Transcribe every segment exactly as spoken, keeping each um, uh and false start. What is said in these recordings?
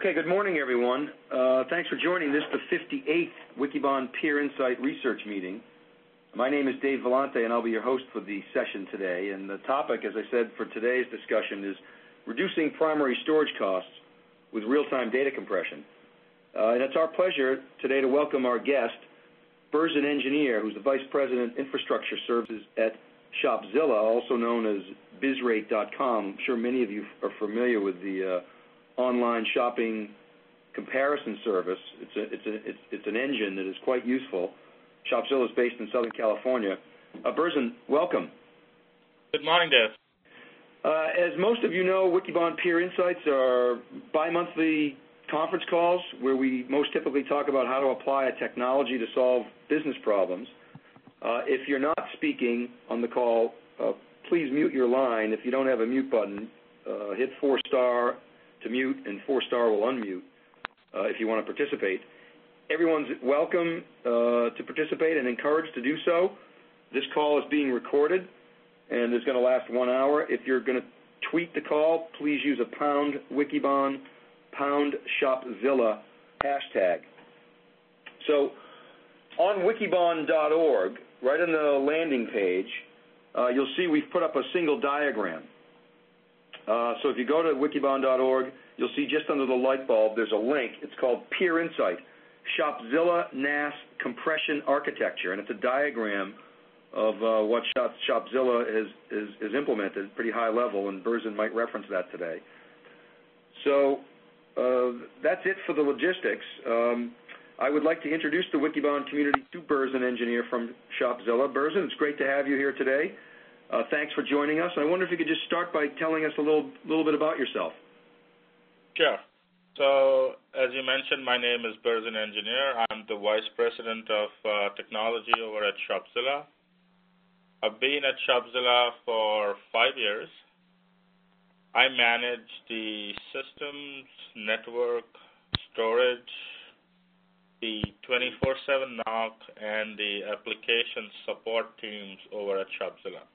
Okay, good morning, everyone. Uh, thanks for joining this, the fifty-eighth Wikibon Peer Insight Research Meeting. My name is Dave Vellante, and I'll be your host for the session today. And the topic, as I said, for today's discussion is reducing primary storage costs with real-time data compression. Uh, and it's our pleasure today to welcome our guest, Berzin Engineer, who's the Vice President, Infrastructure Services at Shopzilla, also known as bizrate dot com. I'm sure many of you are familiar with the uh, online shopping comparison service. It's, a, it's, a, it's, it's an engine that is quite useful. Shopzilla is based in Southern California. Uh, Berzin, welcome. Good morning, Dave. Uh, as most of you know, Wikibon Peer Insights are bi-monthly conference calls where we most typically talk about how to apply a technology to solve business problems. Uh, if you're not speaking on the call, uh, please mute your line. If you don't have a mute button, uh, hit four star to mute, and four star will unmute uh, if you want to participate. Everyone's welcome uh, to participate and encouraged to do so. This call is being recorded and is going to last one hour. If you're going to tweet the call, please use a pound Wikibon, pound Shopzilla hashtag. So on wikibon dot org, right on the landing page, uh, you'll see we've put up a single diagram. Uh, so if you go to wikibon dot org, you'll see just under the light bulb there's a link. It's called Peer Insight, Shopzilla N A S Compression Architecture, and it's a diagram of uh, what Shop, Shopzilla has, is, is implemented, pretty high level, and Berzin might reference that today. So uh, that's it for the logistics. Um, I would like to introduce the Wikibon community to Berzin Engineer from Shopzilla. Berzin, it's great to have you here today. Uh, thanks for joining us. I wonder if you could just start by telling us a little, little bit about yourself. Sure. So, as you mentioned, my name is Berzin Engineer. I'm the Vice President of uh, Technology over at Shopzilla. I've been at Shopzilla for five years. I manage the systems, network, storage, the twenty-four seven N O C, and the application support teams over at Shopzilla.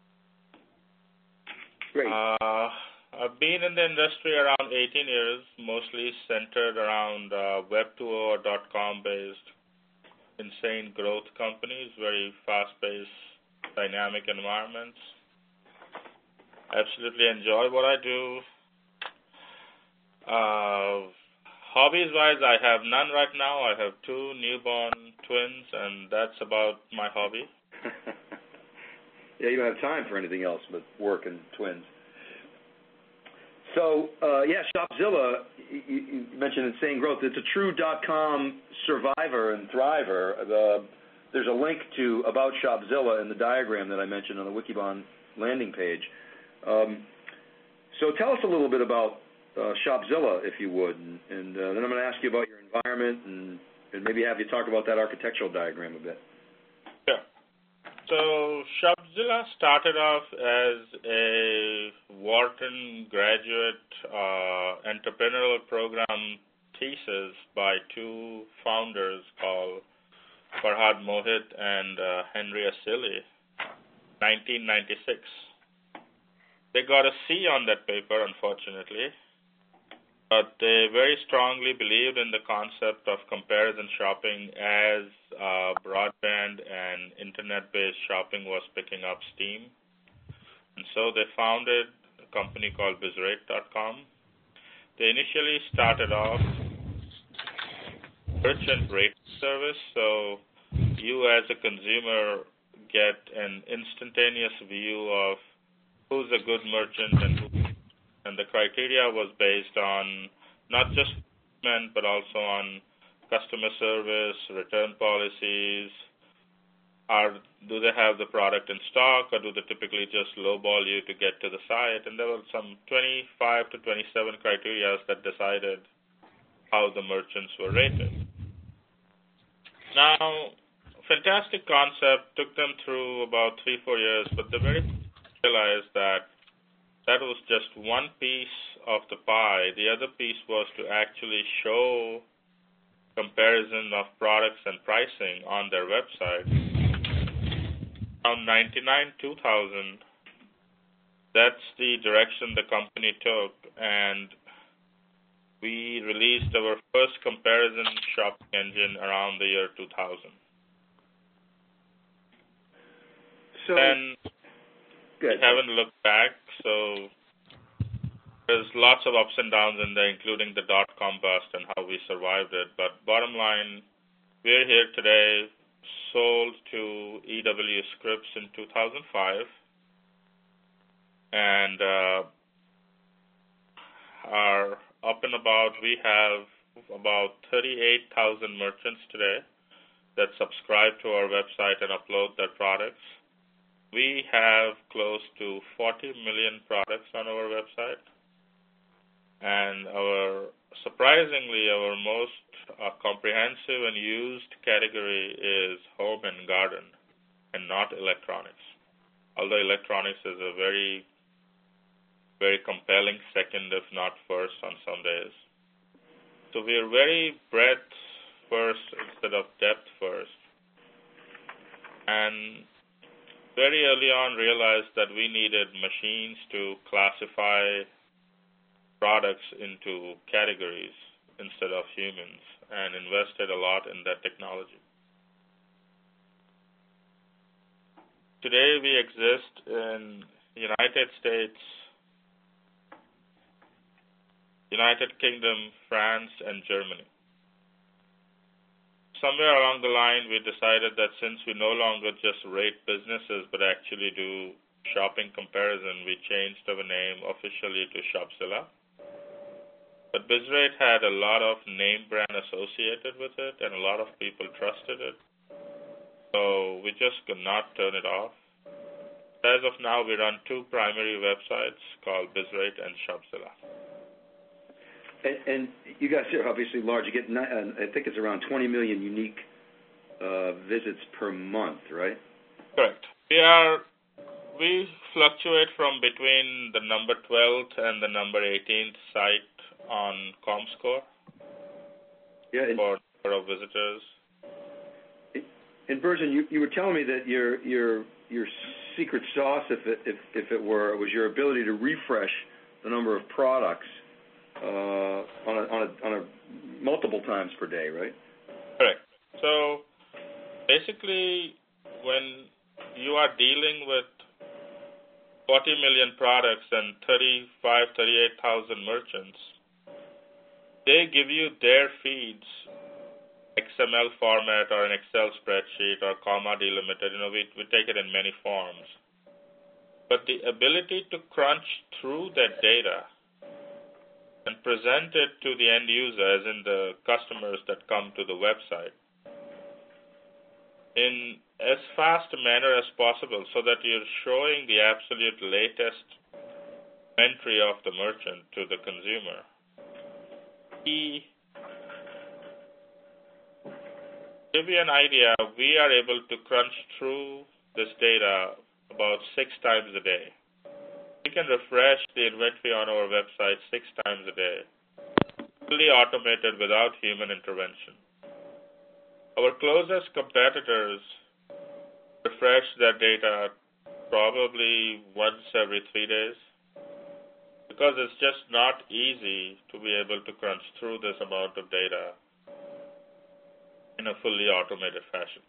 Great. Uh, I've been in the industry around eighteen years, mostly centered around uh, web two point oh dot com based insane growth companies, very fast-paced, dynamic environments. Absolutely enjoy what I do. Uh, Hobbies-wise, I have none right now. I have two newborn twins, and that's about my hobby. Yeah, you don't have time for anything else but work and twins. So, uh, yeah, Shopzilla, you, you mentioned insane growth. It's a true dot-com survivor and thriver. Uh, there's a link to About Shopzilla in the diagram that I mentioned on the Wikibon landing page. Um, so tell us a little bit about uh, Shopzilla, if you would, and, and uh, then I'm going to ask you about your environment and, and maybe have you talk about that architectural diagram a bit. Sure. So Shopzilla started off as a Wharton graduate uh, entrepreneurial program thesis by two founders called Farhad Mohit and uh, Henry Asili, nineteen ninety-six. They got a C on that paper, unfortunately, but they very strongly believed in the concept of comparison shopping as uh, broadband and internet-based shopping was picking up steam. And so they founded a company called bizrate dot com. They initially started off merchant rate service, so you as a consumer get an instantaneous view of who's a good merchant and who, and the criteria was based on not just payment but also on customer service, return policies. Are do they have the product in stock, or do they typically just lowball you to get to the site? And there were some twenty-five to twenty-seven criteria that decided how the merchants were rated. Now, fantastic concept, took them through about three, four years, but they very realized that that was just one piece of the pie. The other piece was to actually show comparison of products and pricing on their website. Around ninety-nine, two thousand, that's the direction the company took, and we released our first comparison shopping engine around the year two thousand. So, and good. we haven't looked back, so there's lots of ups and downs in there, including the dot-com bust and how we survived it. But bottom line, we're here today, sold to E W Scripps in two thousand five, and uh, are up and about. We have about thirty-eight thousand merchants today that subscribe to our website and upload their products. We have close to forty million products on our website. And our, surprisingly, our most uh, comprehensive and used category is home and garden, and not electronics. Although electronics is a very, very compelling second, if not first, on some days. So we are very breadth first instead of depth first. And very early on realized that we needed machines to classify products into categories instead of humans, and invested a lot in that technology. Today we exist in United States, United Kingdom, France, and Germany. Somewhere along the line we decided that since we no longer just rate businesses but actually do shopping comparison, we changed our name officially to Shopzilla. But BizRate had a lot of name brand associated with it, and a lot of people trusted it. So we just could not turn it off. As of now, we run two primary websites called BizRate and Shopzilla. And, and you guys are obviously large. You get, uh, I think it's around twenty million unique uh, visits per month, right? Correct. We are we fluctuate from between the number twelfth and the number eighteenth site on ComScore yeah, and, for number of visitors. And Burson, you, you were telling me that your your your secret sauce, if it if if it were, was your ability to refresh the number of products uh, on a, on a, on a multiple times per day, right? Correct. So basically, when you are dealing with forty million products and thirty-five, thirty-eight thousand merchants, they give you their feeds, X M L format or an Excel spreadsheet or comma delimited. You know, we, we take it in many forms. But the ability to crunch through that data and present it to the end user, as in the customers that come to the website, in as fast a manner as possible so that you're showing the absolute latest entry of the merchant to the consumer. He, to give you an idea, we are able to crunch through this data about six times a day. We can refresh the inventory on our website six times a day, fully automated without human intervention. Our closest competitors refresh their data probably once every three days because it's just not easy to be able to crunch through this amount of data in a fully automated fashion.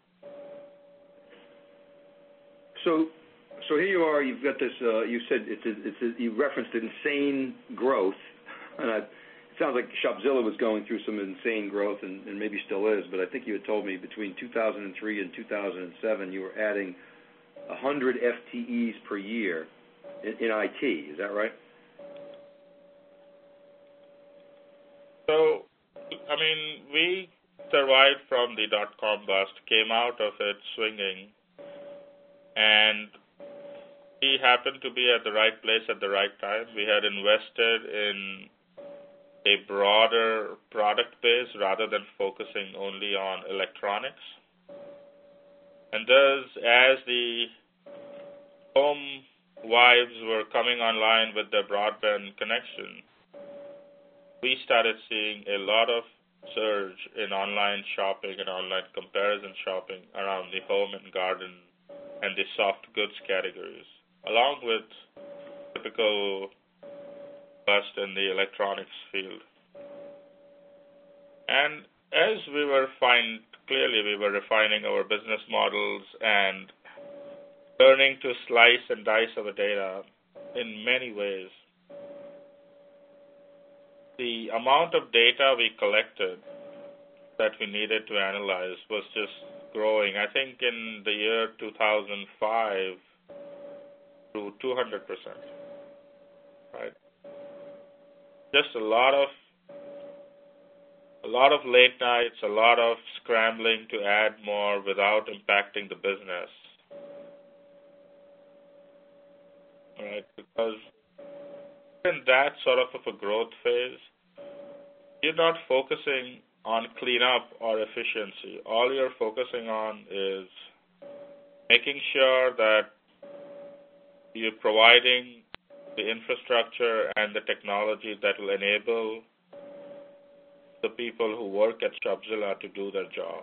So, so here you are. You've got this. Uh, you said it's a, it's a, you referenced insane growth, and I, it sounds like Shopzilla was going through some insane growth, and, and maybe still is. But I think you had told me between two thousand three and two thousand seven, you were adding one hundred F T Es per year in, in I T. Is that right? So, I mean, we survived from the dot-com bust, came out of it swinging, and we happened to be at the right place at the right time. We had invested in a broader product base rather than focusing only on electronics. And thus, as the home wives were coming online with their broadband connection, we started seeing a lot of surge in online shopping and online comparison shopping around the home and garden and the soft goods categories, along with typical bust in the electronics field. And as we were fine, clearly we were refining our business models and learning to slice and dice our data in many ways. The amount of data we collected that we needed to analyze was just growing. I think in the year two thousand five, to two hundred percent, right? Just a lot of a lot of late nights, a lot of scrambling to add more without impacting the business, right? Because in that sort of a growth phase, you're not focusing on cleanup or efficiency. All you're focusing on is making sure that you're providing the infrastructure and the technology that will enable the people who work at Shopzilla to do their job.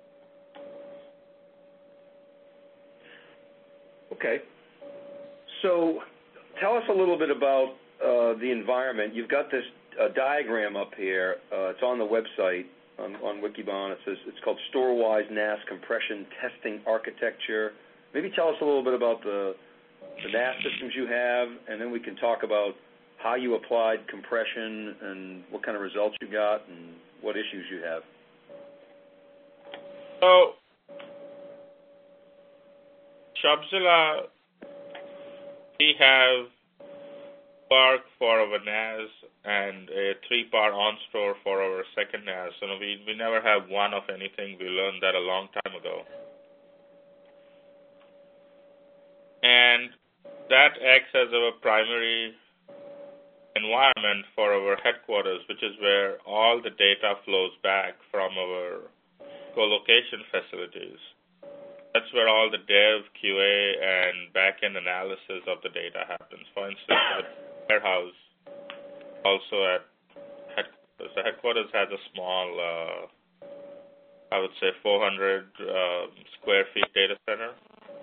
Okay. So tell us a little bit about uh, the environment. You've got this uh, diagram up here. Uh, it's on the website on, on Wikibon. It says it's called Storewise N A S Compression Testing Architecture. Maybe tell us a little bit about the, the N A S systems you have, and then we can talk about how you applied compression and what kind of results you got and what issues you have. So, Shopzilla, we have Spark for our N A S and a three-part OnStore for our second N A S. So we, we never have one of anything. We learned that a long time ago. And that acts as our primary environment for our headquarters, which is where all the data flows back from our co-location facilities. That's where all the dev, Q A, and back-end analysis of the data happens. For instance, at warehouse, also at headquarters. The headquarters has a small, uh, I would say, four hundred uh, square feet data center.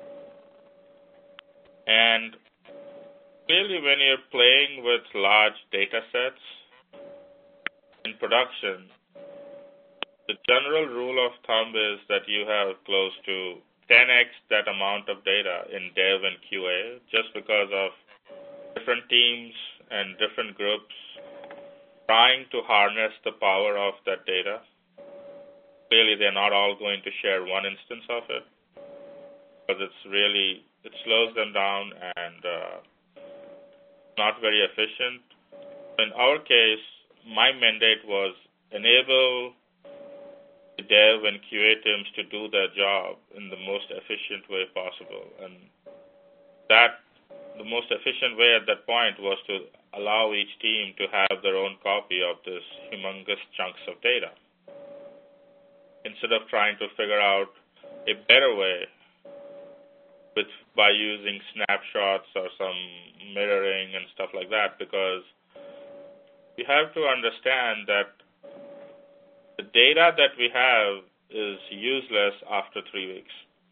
And clearly, when you're playing with large data sets in production, the general rule of thumb is that you have close to ten x that amount of data in dev and Q A, just because of different teams and different groups trying to harness the power of that data. Clearly, they're not all going to share one instance of it, because it's really, it slows them down and uh, not very efficient. In our case, my mandate was enable the dev and Q A teams to do their job in the most efficient way possible. And that, the most efficient way at that point was to allow each team to have their own copy of this humongous chunks of data, instead of trying to figure out a better way with by using snapshots or some mirroring and stuff like that, because you have to understand that the data that we have is useless after three weeks.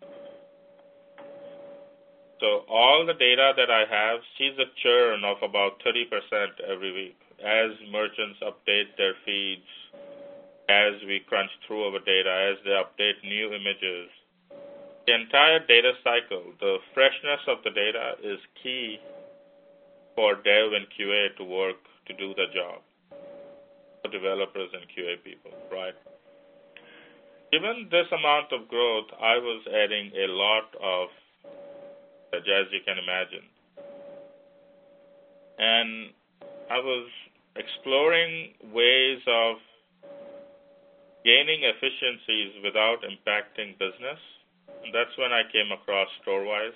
So all the data that I have sees a churn of about thirty percent every week as merchants update their feeds, as we crunch through our data, as they update new images. The entire data cycle, the freshness of the data is key for dev and Q A to work to do the job, for developers and Q A people, right? Given this amount of growth, I was adding a lot of, as you can imagine. And I was exploring ways of gaining efficiencies without impacting business. And that's when I came across Storewise.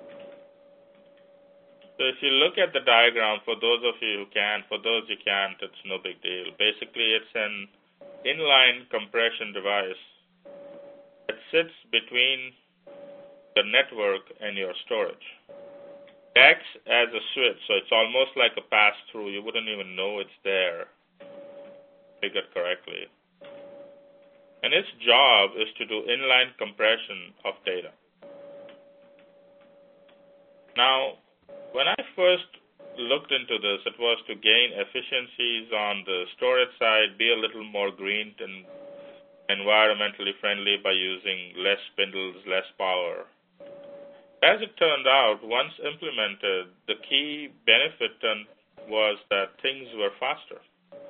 So if you look at the diagram, for those of you who can, for those who can't, it's no big deal. Basically, it's an inline compression device that sits between the network and your storage. It acts as a switch, so it's almost like a pass-through. You wouldn't even know it's there, figured correctly. And its job is to do inline compression of data. Now, when I first looked into this, it was to gain efficiencies on the storage side, be a little more green and environmentally friendly by using less spindles, less power. As it turned out, once implemented, the key benefit was that things were faster.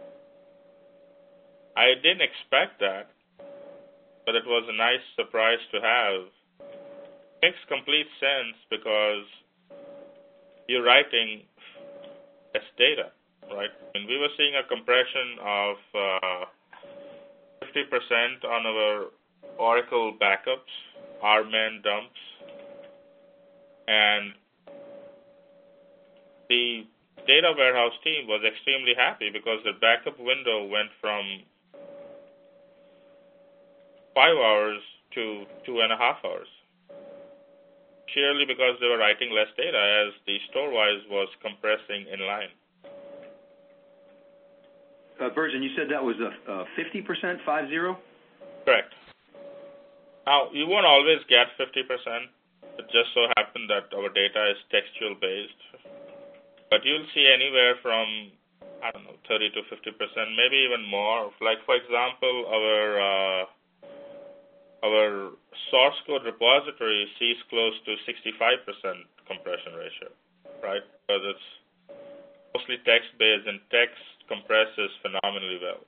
I didn't expect that, but it was a nice surprise to have. It makes complete sense because you're writing less data, right? And we were seeing a compression of uh, fifty percent on our Oracle backups, R M N dumps, and the data warehouse team was extremely happy because the backup window went from five hours to two and a half hours, sheerly because they were writing less data as the Storwize was compressing in line. Uh, Virgin, you said that was a, a fifty percent, five zero? Correct. Now, you won't always get fifty percent. It just so happened that our data is textual-based. But you'll see anywhere from, I don't know, thirty to fifty percent, maybe even more. Like, for example, our uh, our source code repository sees close to sixty-five percent compression ratio, right? Because it's mostly text-based, and text compresses phenomenally well.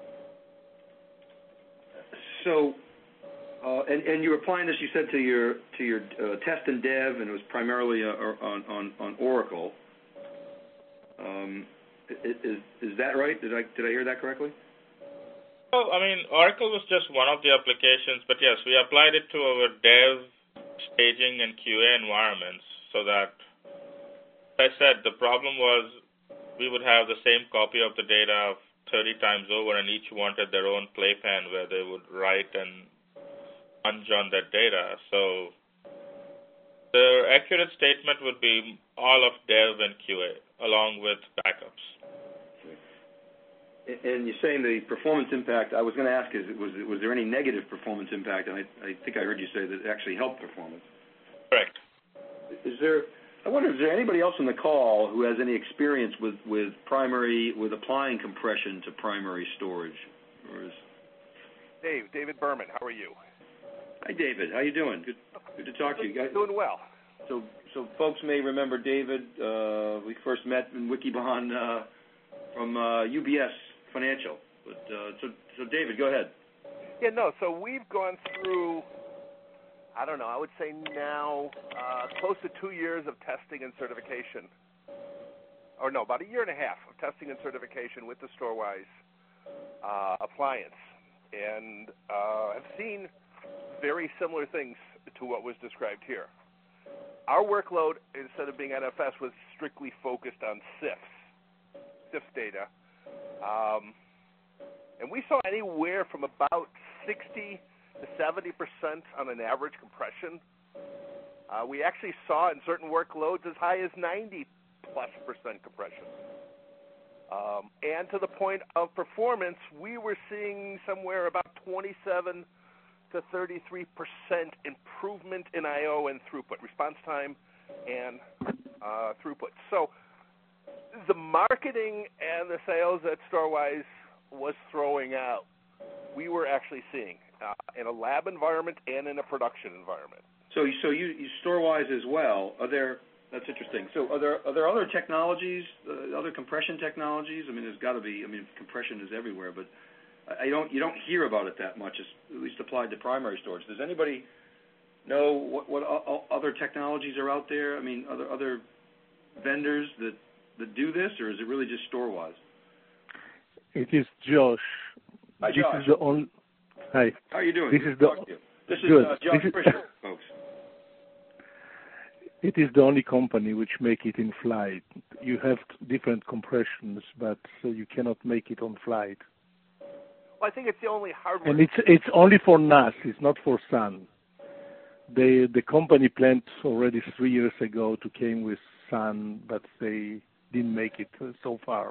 So, uh, and, and you were applying this, you said, to your to your uh, test and dev, and it was primarily uh, on, on, on Oracle. Um, is, is that right? Did I did I hear that correctly? Well, I mean, Oracle was just one of the applications, but yes, we applied it to our dev, staging, and Q A environments so that, as I said, the problem was we would have the same copy of the data thirty times over, and each wanted their own playpen where they would write and punch on that data. So the accurate statement would be all of dev and Q A, along with backups. And you're saying the performance impact, I was going to ask, is was was there any negative performance impact? And I, I think I heard you say that it actually helped performance. Correct. Is there, I wonder, is there anybody else on the call who has any experience with, with primary, with applying compression to primary storage? Or is... Dave, David Berman, how are you? Hi, David. How you doing? Good, good to talk to you guys. Doing well. So, so folks may remember David. Uh, we first met in Wikibon uh, from uh, U B S Financial. But uh, so, so David, go ahead. Yeah, no. So we've gone through, I don't know, I would say now uh, close to two years of testing and certification, or no, about a year and a half of testing and certification with the Storwize uh, appliance, and uh, I've seen very similar things to what was described here. Our workload, instead of being N F S, was strictly focused on C I Fs, C I F data. Um, and we saw anywhere from about sixty to seventy percent on an average compression. Uh, we actually saw in certain workloads as high as ninety plus percent compression. Um, and to the point of performance, we were seeing somewhere about twenty-seven to thirty-three percent improvement in I O and throughput, response time and uh, throughput. So the marketing and the sales that Storwize was throwing out, we were actually seeing uh, in a lab environment and in a production environment. So, so you, you Storwize as well. Are there? That's interesting. So, are there are there other technologies, uh, other compression technologies? I mean, there's got to be. I mean, compression is everywhere, but I don't. You don't hear about it that much, at least applied to primary storage. Does anybody know what, what other technologies are out there? I mean, other other vendors that, that do this, or is it really just Storwize? It is Josh. Hi, this Josh. is the only. Hi. How are you doing? This Good is to the. talk to you. This is Good. uh, Josh this is, Fisher, folks. It is the only company which make it in flight. You have different compressions, but uh, you cannot make it on flight. Well, I think it's the only hardware. And it's it's only for N A S. It's not for Sun. They the company planned already three years ago to came with Sun, but they didn't make it uh, so far.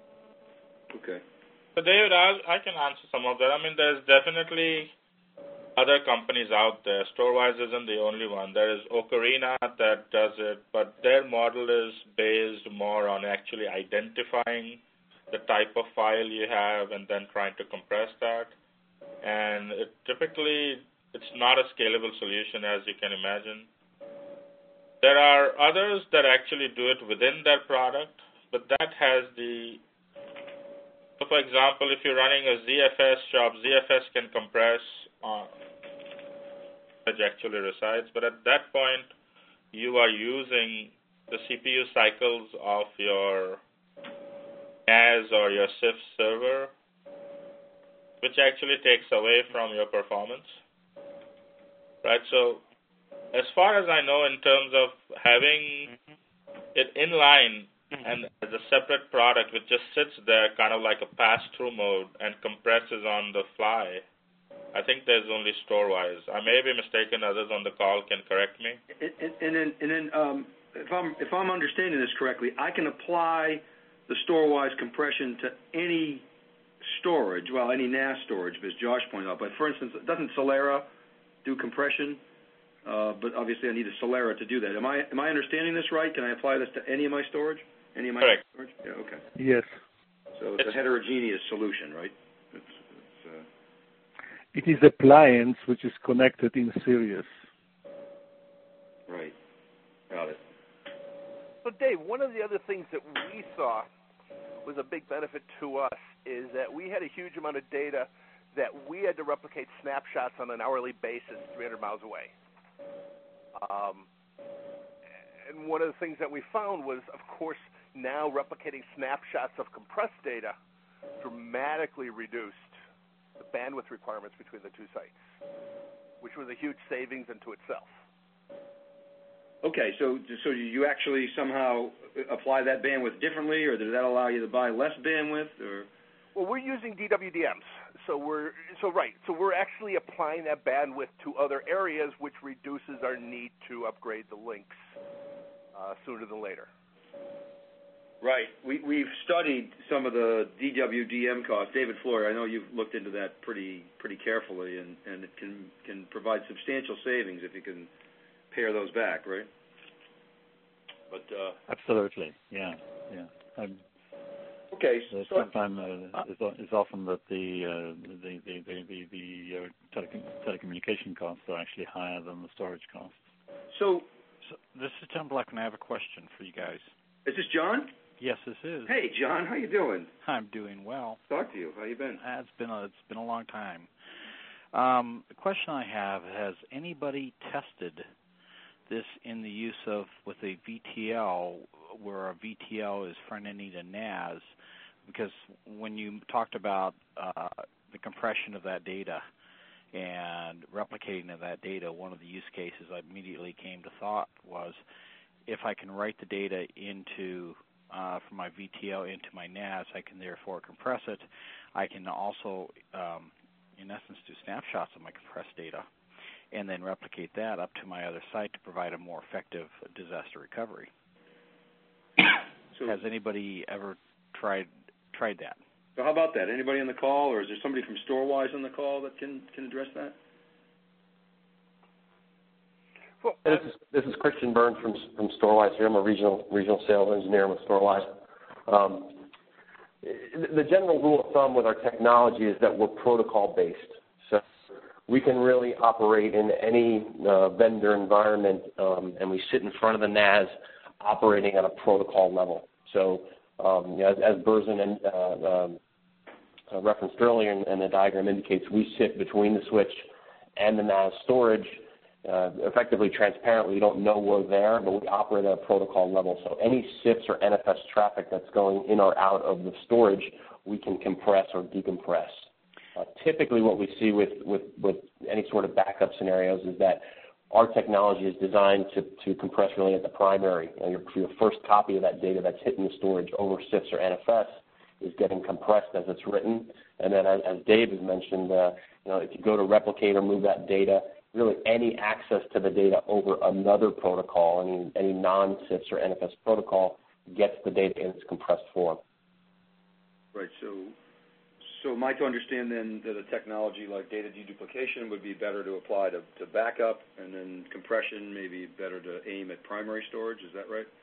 Okay. So David, I'll, I can answer some of that. I mean, there's definitely other companies out there. Storwize isn't the only one. There is Ocarina that does it, but their model is based more on actually identifying the type of file you have and then trying to compress that. And it typically, it's not a scalable solution, as you can imagine. There are others that actually do it within their product, but that has the, so for example, if you're running a Z F S shop, Z F S can compress on which actually resides, but at that point, you are using the C P U cycles of your N A S or your C I F server, which actually takes away from your performance, right? So as far as I know, in terms of having it inline and as a separate product which just sits there kind of like a pass-through mode and compresses on the fly, I think there's only Storwize. I may be mistaken. Others on the call can correct me. And, and then, and then um, if I'm if I'm understanding this correctly, I can apply the Storwize compression to any storage, well, any N A S storage, as Josh pointed out. But for instance, doesn't Solera do compression? Uh, but obviously, I need a Solera to do that. Am I am I understanding this right? Can I apply this to any of my storage? Any of my Correct. storage? Yeah. Okay. Yes. So it's, it's a heterogeneous solution, right? It's, it's, uh... It is appliance which is connected in series. Right. Got it. So, Dave, one of the other things that we saw was a big benefit to us is that we had a huge amount of data that we had to replicate snapshots on an hourly basis three hundred miles away. Um, and one of the things that we found was, of course, now replicating snapshots of compressed data dramatically reduced the bandwidth requirements between the two sites, which was a huge savings unto itself. Okay, so so you actually somehow apply that bandwidth differently, or does that allow you to buy less bandwidth, or? Well, we're using D W D Ms, so we're so right. So we're actually applying that bandwidth to other areas, which reduces our need to upgrade the links uh, sooner than later. Right. We we've studied some of the D W D M costs. David Floyer, I know you've looked into that pretty pretty carefully, and, and it can can provide substantial savings if you can pare those back, right? But uh, absolutely, yeah, yeah. I'm, okay. So sometimes uh, it's, it's often that the uh, the the the, the, the uh, telecom- telecommunication costs are actually higher than the storage costs. So, so this is Tim Black, and I have a question for you guys. Is this John? Yes, this is. Hey, John, how you doing? I'm doing well. Talk to you. How you been? Uh, it's been a it's been a long time. Um, the question I have: has anybody tested this in the use of with a V T L, where a V T L is front-ending a N A S? Because when you talked about uh, the compression of that data and replicating of that data, one of the use cases I immediately came to thought was, if I can write the data into uh, from my V T L into my N A S, I can therefore compress it. I can also, um, in essence, do snapshots of my compressed data and then replicate that up to my other site to provide a more effective disaster recovery. So, has anybody ever tried tried that? So how about that? Anybody on the call, or is there somebody from Storwize on the call that can, can address that? Well, this is this is Christian Burns from from Storwize here. I'm a regional regional sales engineer with Storwize. Um, the general rule of thumb with our technology is that we're protocol based. So we can really operate in any uh, vendor environment, um, and we sit in front of the N A S operating at a protocol level. So um, you know, as, as Berzin and, uh, um, uh, referenced earlier, and, and the diagram indicates, we sit between the switch and the N A S storage. Uh, effectively, transparently, we don't know we're there, but we operate at a protocol level. So any S I Fs or N F S traffic that's going in or out of the storage, we can compress or decompress. Uh, typically, what we see with, with, with any sort of backup scenarios is that our technology is designed to, to compress really at the primary. You know, your, your first copy of that data that's hitting the storage over S I Fs or N F S is getting compressed as it's written. And then, as, as Dave has mentioned, uh, you know, if you go to replicate or move that data, really any access to the data over another protocol, any, any non-S I Fs or N F S protocol, gets the data in its compressed form. Right. So, so am I to understand then that a technology like data deduplication would be better to apply to, to backup, and then compression maybe better to aim at primary storage? Is that right?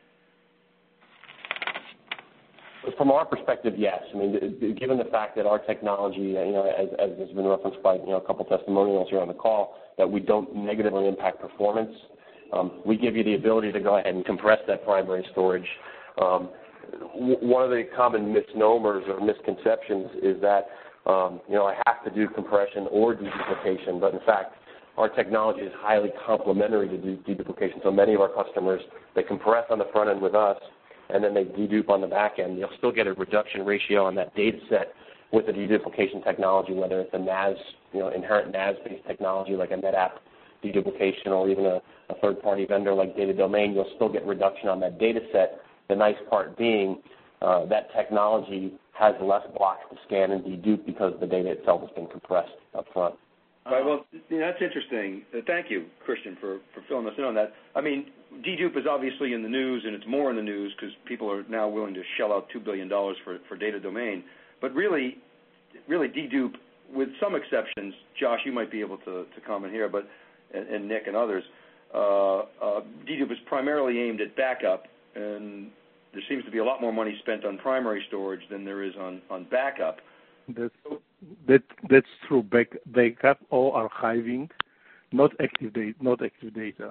From our perspective, yes. I mean, given the fact that our technology, you know, as, as has been referenced by you know a couple testimonials here on the call, that we don't negatively impact performance, um, we give you the ability to go ahead and compress that primary storage. Um, w- one of the common misnomers or misconceptions is that um, you know I have to do compression or deduplication, but in fact, our technology is highly complementary to deduplication. So many of our customers, they compress on the front end with us, and then they dedupe on the back end. You'll still get a reduction ratio on that data set with the deduplication technology, whether it's a N A S, you know, inherent N A S-based technology like a NetApp deduplication or even a, a third-party vendor like Data Domain. You'll still get reduction on that data set. The nice part being uh, that technology has less blocks to scan and dedupe because the data itself has been compressed up front. All right, well, you know, that's interesting. Uh, thank you, Christian, for, for filling us in on that. I mean, dedupe is obviously in the news, and it's more in the news because people are now willing to shell out two billion dollars for, for Data Domain. But really, really dedupe, with some exceptions, Josh, you might be able to, to comment here, but and, and Nick and others, uh, uh, dedupe is primarily aimed at backup, and there seems to be a lot more money spent on primary storage than there is on, on backup. That's, that, that's true. Back, backup or archiving, not active data. Not active data.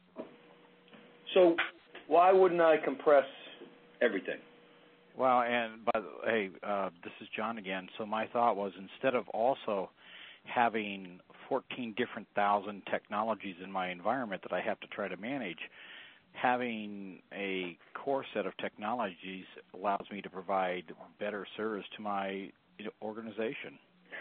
So why wouldn't I compress everything? Well, and by the hey, uh, this is John again. So my thought was, instead of also having fourteen different thousand technologies in my environment that I have to try to manage, having a core set of technologies allows me to provide better service to my organization.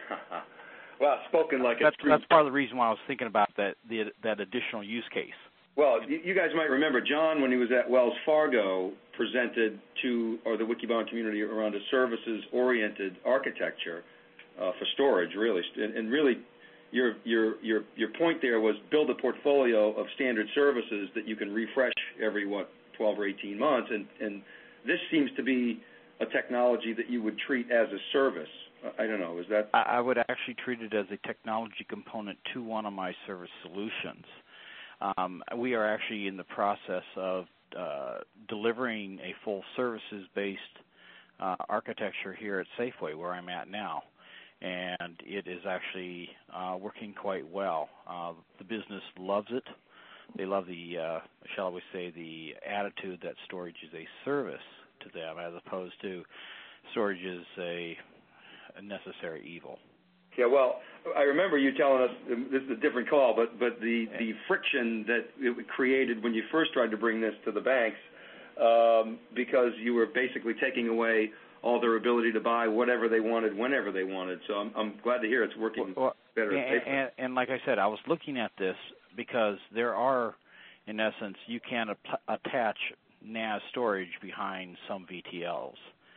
Well, spoken like that's, a true. That's part of the reason why I was thinking about that the, that additional use case. Well, you, you guys might remember John, when he was at Wells Fargo, presented to or the Wikibon community around a services-oriented architecture uh, for storage, really. And, and really, your your your your point there was build a portfolio of standard services that you can refresh every what twelve or eighteen months, and and this seems to be a technology that you would treat as a service. I don't know. Is that? I would actually treat it as a technology component to one of my service solutions. Um, we are actually in the process of uh, delivering a full services-based uh, architecture here at Safeway, where I'm at now, and it is actually uh, working quite well. Uh, the business loves it. They love the, uh, shall we say, the attitude that storage is a service to them, as opposed to storage is a, a necessary evil. Yeah, well, I remember you telling us, this is a different call, but, but the, the friction that it created when you first tried to bring this to the banks, um, because you were basically taking away all their ability to buy whatever they wanted, whenever they wanted. So I'm, I'm glad to hear it's working well, better. And, and, and like I said, I was looking at this because there are, in essence, you can ap- attach N A S storage behind some V T Ls.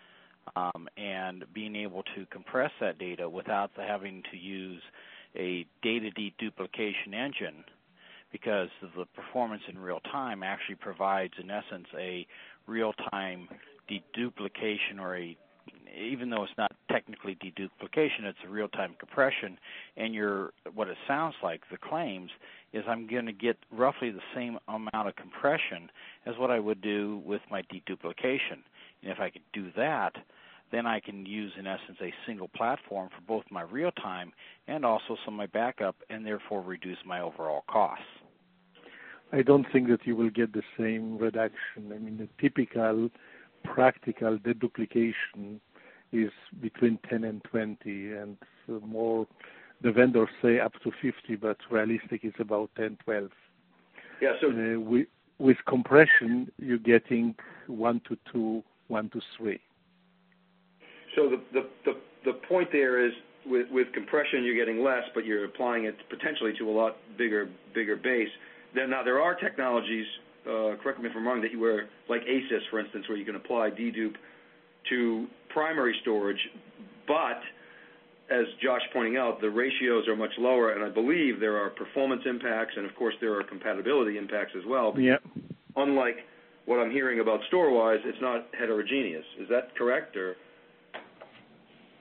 Um, and being able to compress that data without having to use a data deduplication engine, because the performance in real time actually provides, in essence, a real-time deduplication, or a, even though it's not technically deduplication, it's a real-time compression. And your, what it sounds like, the claims, is I'm going to get roughly the same amount of compression as what I would do with my deduplication. And if I could do that, then I can use, in essence, a single platform for both my real-time and also some of my backup, and therefore reduce my overall costs. I don't think that you will get the same reduction. I mean, the typical practical deduplication is between ten and twenty, and more, the vendors say up to fifty, but realistic is about ten, twelve. Yeah, so uh, with, with compression, you're getting one to two, one to three. So the, the, the, the point there is with, with compression you're getting less, but you're applying it potentially to a lot bigger bigger base. Then now there are technologies, uh, correct me if I'm wrong, that you were like A S Y S, for instance, where you can apply dedupe to primary storage, but as Josh pointing out, the ratios are much lower, and I believe there are performance impacts, and of course there are compatibility impacts as well. Yeah. Unlike what I'm hearing about StoreWise, it's not heterogeneous. Is that correct, or?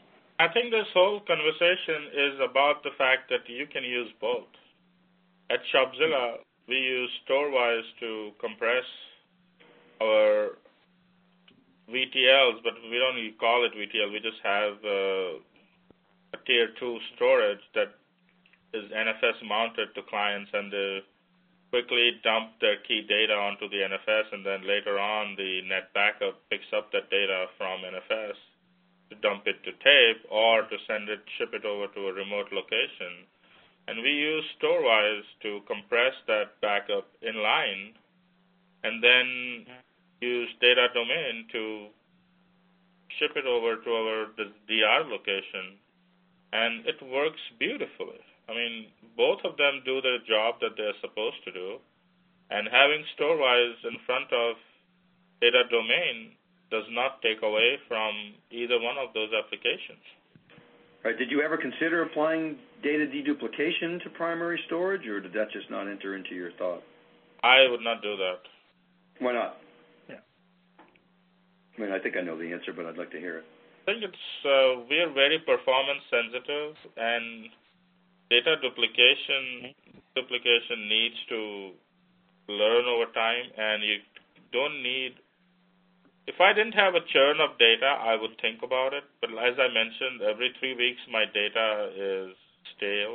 I think this whole conversation is about the fact that you can use both. At Shopzilla, we use Storwize to compress our V T Ls, but we don't even call it V T L. We just have uh, a tier two storage that is N F S mounted to clients, and they quickly dump their key data onto the N F S, and then later on the net backup picks up that data from N F S to dump it to tape or to send it, ship it over to a remote location. And we use Storwize to compress that backup in line and then use data domain to ship it over to our D R location. And it works beautifully. I mean, both of them do the job that they're supposed to do. And having Storwize in front of data domain does not take away from either one of those applications. Right. Did you ever consider applying data deduplication to primary storage, or did that just not enter into your thought? I would not do that. Why not? Yeah. I mean, I think I know the answer, but I'd like to hear it. I think it's uh, we are very performance sensitive, and data duplication duplication needs to learn over time, and you don't need. If I didn't have a churn of data, I would think about it. But as I mentioned, every three weeks my data is stale.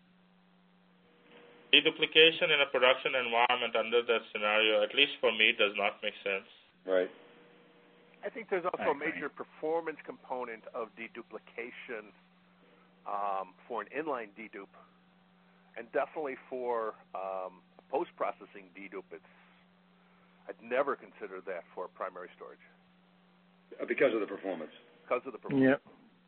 Deduplication in a production environment under that scenario, at least for me, does not make sense. Right. I think there's also a major performance component of deduplication um, for an inline dedupe, and definitely for um, post-processing dedupe. It's I'd never consider that for primary storage. Because of the performance. Because of the performance.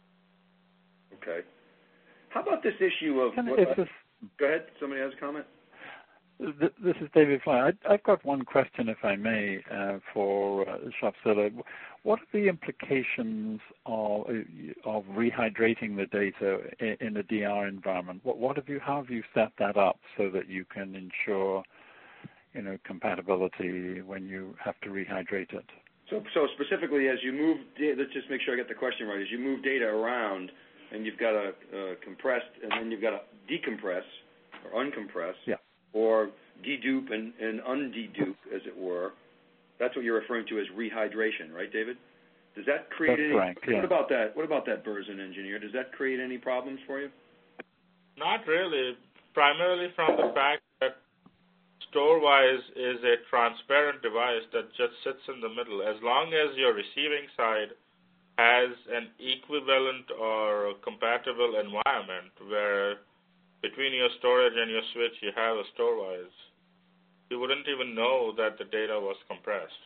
Yep. Okay. How about this issue of... What, uh, go ahead. Somebody has a comment? This is David Fly. I've got one question, if I may, uh, for uh, Shopzilla. What are the implications of, of rehydrating the data in, in a D R environment? What, what have you? How have you set that up so that you can ensure, you know, compatibility when you have to rehydrate it? So, so specifically, as you move, let's just make sure I get the question right. As you move data around, and you've got a uh, compressed, and then you've got to decompress or uncompress. Yeah. Or dedupe and, and undedupe, as it were. That's what you're referring to as rehydration, right, David? Does that create That's any? Correct, yeah. What about that? What about that, Burson engineer? Does that create any problems for you? Not really. Primarily from the fact that Storwize is a transparent device that just sits in the middle. As long as your receiving side has an equivalent or compatible environment where between your storage and your switch you have a Storwize, you wouldn't even know that the data was compressed.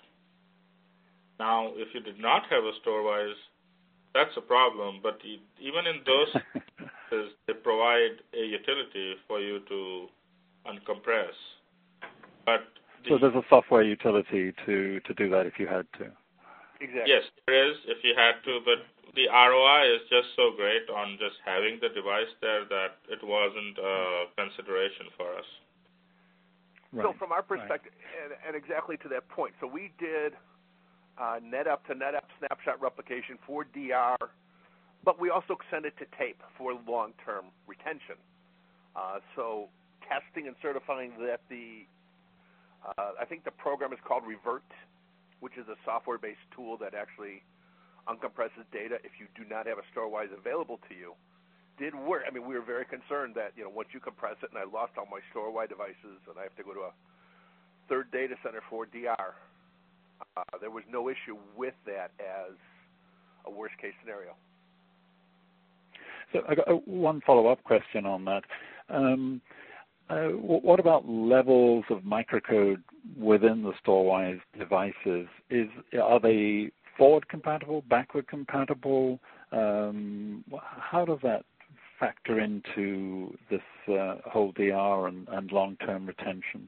Now, if you did not have a Storwize, that's a problem, but even in those cases, they provide a utility for you to uncompress. But the, so there's a software utility to, to do that if you had to. Exactly. Yes, there is if you had to, but the R O I is just so great on just having the device there that it wasn't a consideration for us. Right. So from our perspective, right. and, and exactly to that point, so we did uh, NetApp to NetApp snapshot replication for D R, but we also sent it to tape for long-term retention. Uh, so testing and certifying that the, uh, I think the program is called Revert, which is a software-based tool that actually uncompresses data if you do not have a Storwize available to you, did work. I mean, we were very concerned that, you know, once you compress it and I lost all my Storwize devices and I have to go to a third data center for D R, uh, there was no issue with that as a worst-case scenario. So I got one follow-up question on that. Um, uh, what about levels of microcode within the Storwize devices? Is are they forward compatible, backward compatible? Um, how does that factor into this uh, whole D R and, and long-term retention?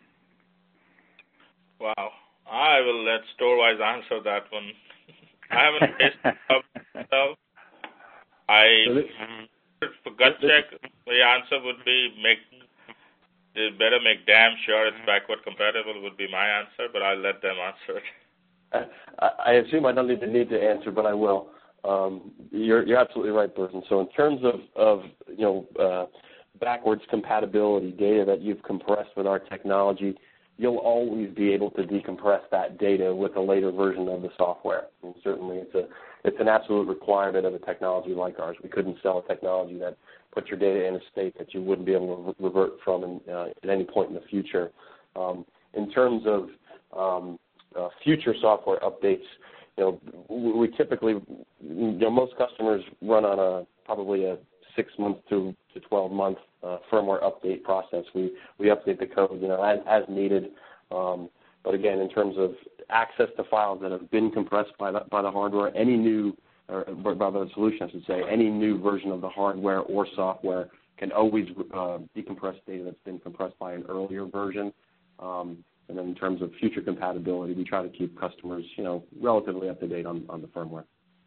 Wow, I will let Storwize answer that one. I haven't tested it myself. I for gut check, the answer would be make. They better make damn sure it's backward compatible would be my answer, but I'll let them answer it. I, I assume I don't even need to answer, but I will. Um, you're, you're absolutely right, Burton. So in terms of, of you know, uh, backwards compatibility data that you've compressed with our technology, you'll always be able to decompress that data with a later version of the software. And certainly it's a it's an absolute requirement of a technology like ours. We couldn't sell a technology that puts your data in a state that you wouldn't be able to re- revert from in, uh, at any point in the future. Um, in terms of um, uh, future software updates, you know, we typically, you know, most customers run on a probably a six month to, to twelve month uh, firmware update process. We we update the code, you know, as, as needed. Um, but again, in terms of access to files that have been compressed by the, by the hardware, any new, or by the solution, I should say, any new version of the hardware or software can always uh, decompress data that's been compressed by an earlier version. Um, and then in terms of future compatibility, we try to keep customers, you know, relatively up to date on, on the firmware.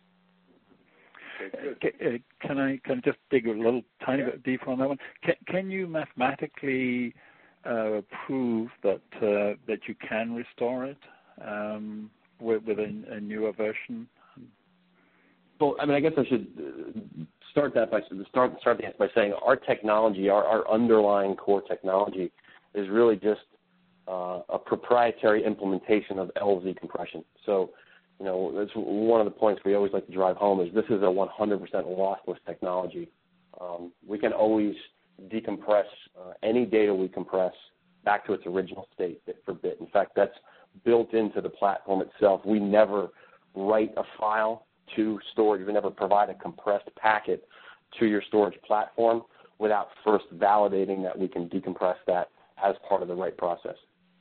Okay, can I can I just dig a little tiny yeah. bit deeper on that one? Can, can you mathematically uh, prove that uh, that you can restore it um, with, with a, a newer version? Well, I mean, I guess I should start that by start start the answer by saying our technology, our, our underlying core technology, is really just uh, a proprietary implementation of L Z compression. So, you know, that's one of the points we always like to drive home is this is a one hundred percent lossless technology. Um, we can always decompress uh, any data we compress back to its original state, bit for bit. In fact, that's built into the platform itself. We never write a file to storage. We never provide a compressed packet to your storage platform without first validating that we can decompress that as part of the write process.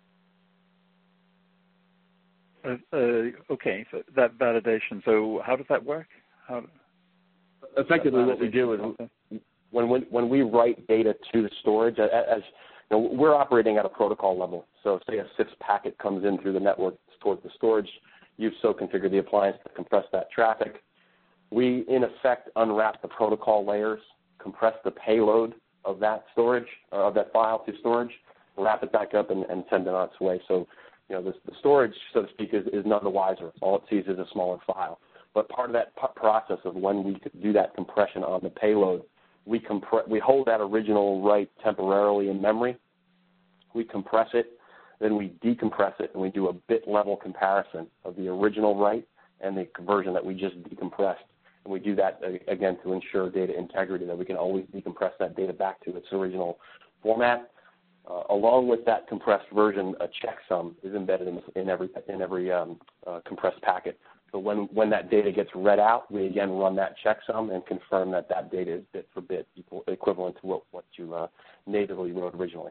Uh, uh, okay, so that validation. So how does that work? How, Effectively, what we do is when, when when we write data to the storage, as you know, we're operating at a protocol level. So, say a S I P S packet comes in through the network towards the storage, you've so configured the appliance to compress that traffic. We, in effect, unwrap the protocol layers, compress the payload of that storage, uh, of that file to storage, wrap it back up, and, and send it on its way. So, you know, the, the storage, so to speak, is, is none the wiser. All it sees is a smaller file. But part of that p- process of when we do that compression on the payload, we compre- we hold that original write temporarily in memory. We compress it, then we decompress it, and we do a bit level comparison of the original write and the conversion that we just decompressed. And we do that, uh, again, to ensure data integrity, that we can always decompress that data back to its original format. Uh, along with that compressed version, a checksum is embedded in, in every in every um, uh, compressed packet. So when, when that data gets read out, we again run that checksum and confirm that that data is bit for bit equal, equivalent to what, what you uh, natively wrote originally.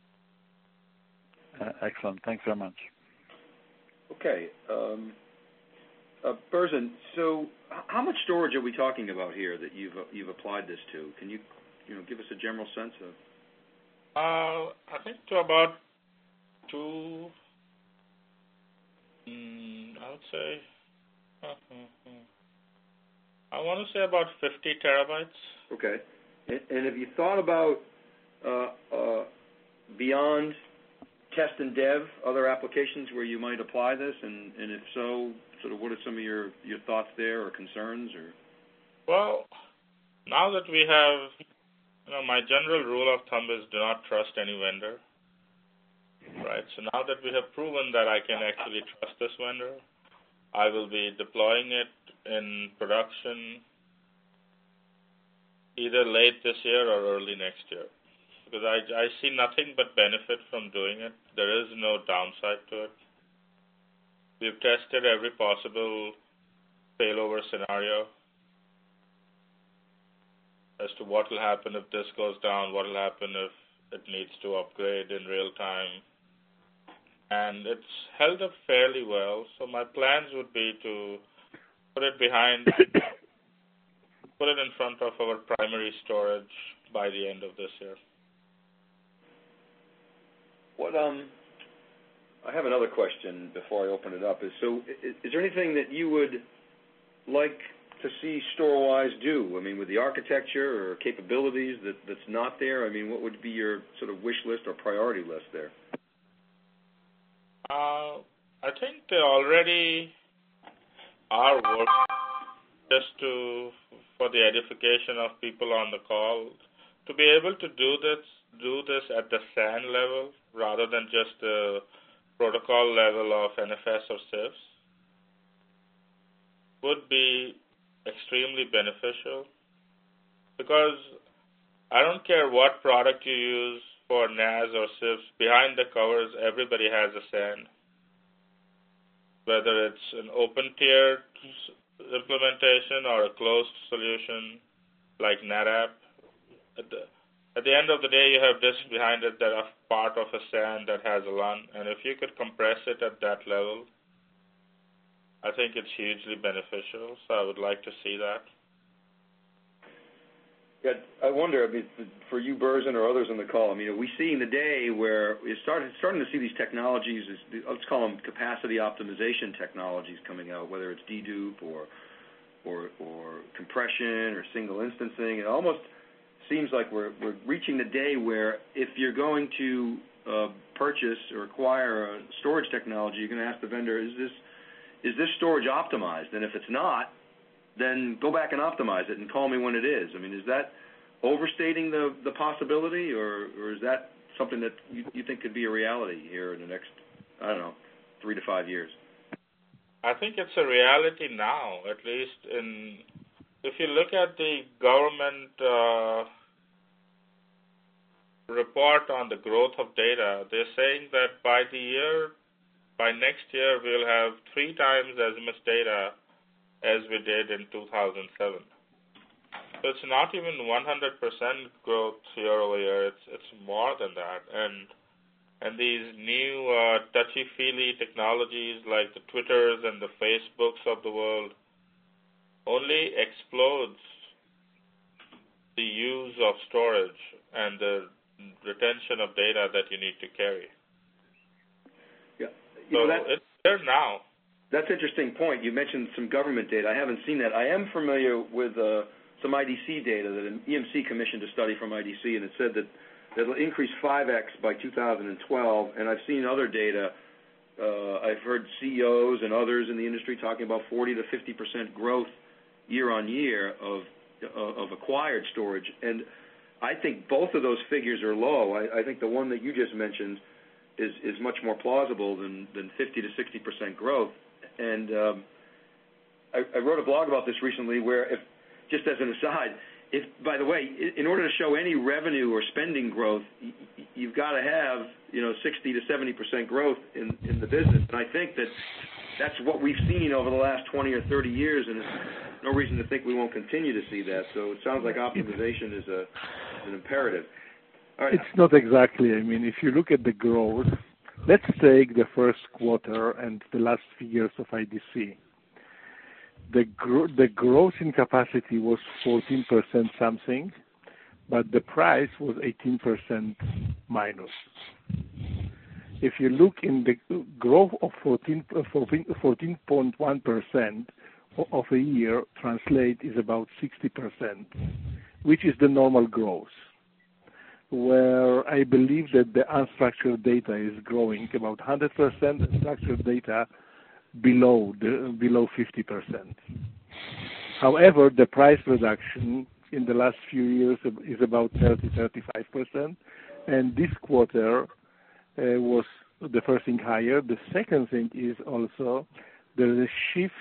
Uh, excellent. Thanks very much. Okay. Um, uh, Berzin, so how much storage are we talking about here that you've uh, you've applied this to? Can you you know give us a general sense of? Uh, I think to about two. Mm, I would say. Uh, I want to say about fifty terabytes. Okay. And, and have you thought about uh, uh, beyond test and dev, other applications where you might apply this, and, and if so, sort of what are some of your, your thoughts there or concerns? Or well, now that we have, you know, my general rule of thumb is do not trust any vendor, right? So now that we have proven that I can actually trust this vendor, I will be deploying it in production either late this year or early next year. Because I, I see nothing but benefit from doing it. There is no downside to it. We've tested every possible failover scenario as to what will happen if this goes down, what will happen if it needs to upgrade in real time. And it's held up fairly well. So my plans would be to put it behind, put it in front of our primary storage by the end of this year. What um, I have another question before I open it up. Is so, is, is there anything that you would like to see Storwize do? I mean, with the architecture or capabilities that, that's not there. I mean, what would be your sort of wish list or priority list there? Uh, I think they already are working. just to for the edification of people on the call, to be able to do this do this at the S A N level rather than just the protocol level of N F S or C I F S would be extremely beneficial, because I don't care what product you use for N A S or C I F S, behind the covers everybody has a S A N. Whether it's an open tier implementation or a closed solution like NetApp, at the, at the end of the day you have disks behind it that are part of a S A N that has a L U N, and if you could compress it at that level, I think it's hugely beneficial, so I would like to see that. Yeah, I wonder, I mean, for you, Berzin, or others on the call, I mean, are we seeing the day where we're starting, starting to see these technologies, let's call them capacity optimization technologies coming out, whether it's dedupe or, or, or compression or single instancing? It almost seems like we're, we're reaching the day where if you're going to uh, purchase or acquire a storage technology, you're going to ask the vendor, is this, is this storage optimized? And if it's not, then go back and optimize it and call me when it is. I mean, is that overstating the, the possibility, or, or is that something that you, you think could be a reality here in the next, I don't know, three to five years? I think it's a reality now, at least in, if you look at the government uh, report on the growth of data, they're saying that by the year, by next year, we'll have three times as much data as we did in two thousand seven. So it's not even one hundred percent growth year over year. It's it's more than that. And and these new uh, touchy-feely technologies like the Twitters and the Facebooks of the world only explodes the use of storage and the retention of data that you need to carry. Yeah, you so know, that, it's there now. That's an interesting point. You mentioned some government data. I haven't seen that. I am familiar with uh, some I D C data that an E M C commissioned a study from I D C, and it said that it'll increase five X by two thousand twelve, and I've seen other data. Uh, I've heard C E Os and others in the industry talking about forty to fifty percent growth year on year of, of acquired storage, and I think both of those figures are low. I, I think the one that you just mentioned is, is much more plausible than, than fifty to sixty percent growth. And um, I, I wrote a blog about this recently where, if, just as an aside, if, by the way, in order to show any revenue or spending growth, you've got to have, you know, sixty to seventy percent growth in, in the business. And I think that that's what we've seen over the last twenty or thirty years, and there's no reason to think we won't continue to see that. So it sounds like optimization is, a, is an imperative. All right. It's not exactly. I mean, if you look at the growth, let's take the first quarter and the last figures of I D C. The, gro- the growth in capacity was fourteen percent something, but the price was eighteen percent minus. If you look in the growth of fourteen point one percent of a year, translate is about sixty percent, which is the normal growth, where I believe that the unstructured data is growing about one hundred percent, and structured data below the, below fifty percent. However, the price reduction in the last few years is about thirty to thirty-five percent, and this quarter uh, was the first thing higher. The second thing is also there is a shift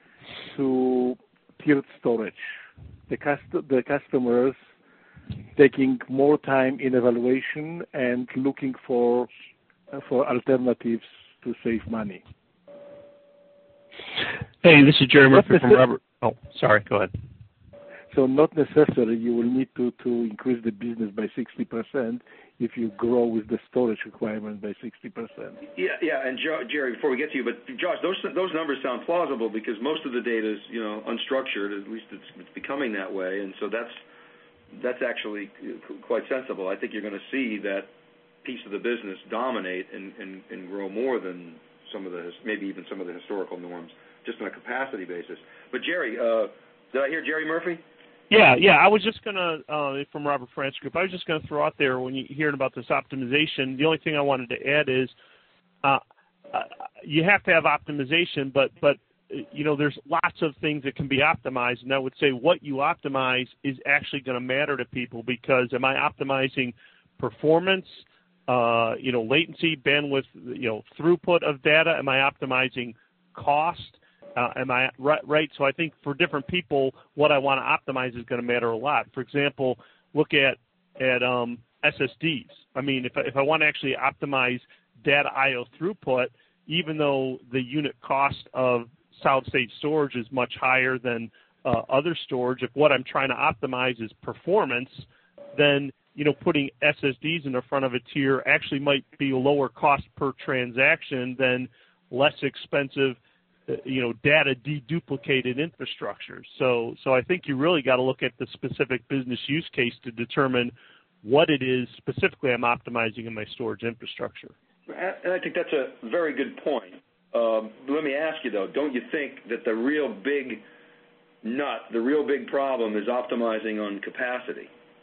to tiered storage. The, cust- the customers taking more time in evaluation and looking for uh, for alternatives to save money. Hey, this is Jerry Murphy from Robert. Oh, sorry, go ahead. So not necessarily you will need to, to increase the business by sixty percent if you grow with the storage requirement by sixty percent. Yeah, yeah, and jo- Jerry, before we get to you, but Josh, those those numbers sound plausible because most of the data is, you know, unstructured. At least it's, it's becoming that way, and so that's that's actually quite sensible. I think you're going to see that piece of the business dominate and, and, and grow more than some of the, maybe even some of the historical norms, just on a capacity basis. But Jerry, uh, did I hear Jerry Murphy? Yeah, yeah. I was just going to, uh, from Robert France Group, I was just going to throw out there when you hearing about this optimization, the only thing I wanted to add is uh, uh, you have to have optimization, but, but you know, there's lots of things that can be optimized, and I would say what you optimize is actually going to matter to people, because am I optimizing performance, uh, you know, latency, bandwidth, you know, throughput of data? Am I optimizing cost? Uh, am I right, right? So I think for different people, what I want to optimize is going to matter a lot. For example, look at at um, S S Ds. I mean, if I, if I want to actually optimize data I O throughput, even though the unit cost of solid-state storage is much higher than uh, other storage, if what I'm trying to optimize is performance, then you know putting S S Ds in the front of a tier actually might be a lower cost per transaction than less expensive, uh, you know, data deduplicated infrastructure. So, so I think you really got to look at the specific business use case to determine what it is specifically I'm optimizing in my storage infrastructure. And I think that's a very good point. Um, let me ask you, though, don't you think that the real big nut, the real big problem is optimizing on capacity?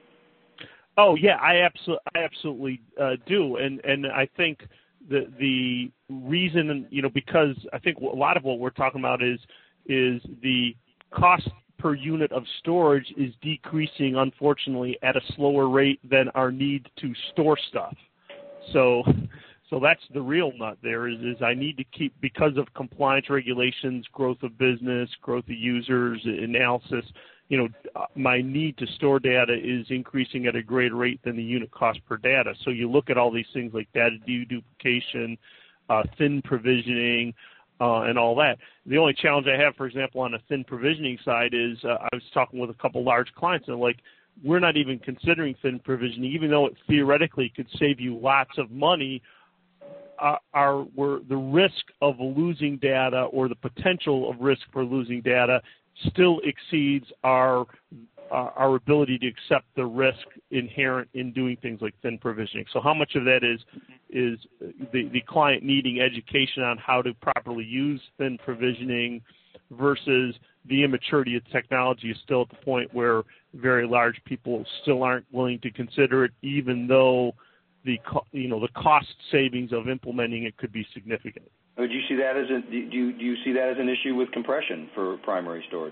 Oh, yeah, I absolutely, I absolutely uh, do. And, and I think the, the reason, you know, because I think a lot of what we're talking about is, is the cost per unit of storage is decreasing, unfortunately, at a slower rate than our need to store stuff. So, so that's the real nut there is, is I need to keep, because of compliance regulations, growth of business, growth of users, analysis, you know, my need to store data is increasing at a greater rate than the unit cost per data. So you look at all these things like data deduplication, uh, thin provisioning, Uh, and all that. The only challenge I have, for example, on a thin provisioning side is uh, I was talking with a couple large clients, and they're like, we're not even considering thin provisioning, even though it theoretically could save you lots of money. Uh, our, we're, the risk of losing data or the potential of risk for losing data still exceeds our uh, our ability to accept the risk inherent in doing things like thin provisioning. So how much of that is is the, the client needing education on how to properly use thin provisioning versus the immaturity of technology is still at the point where very large people still aren't willing to consider it, even though the you know the cost savings of implementing it could be significant. Would you see that as a, do you do you see that as an issue with compression for primary storage?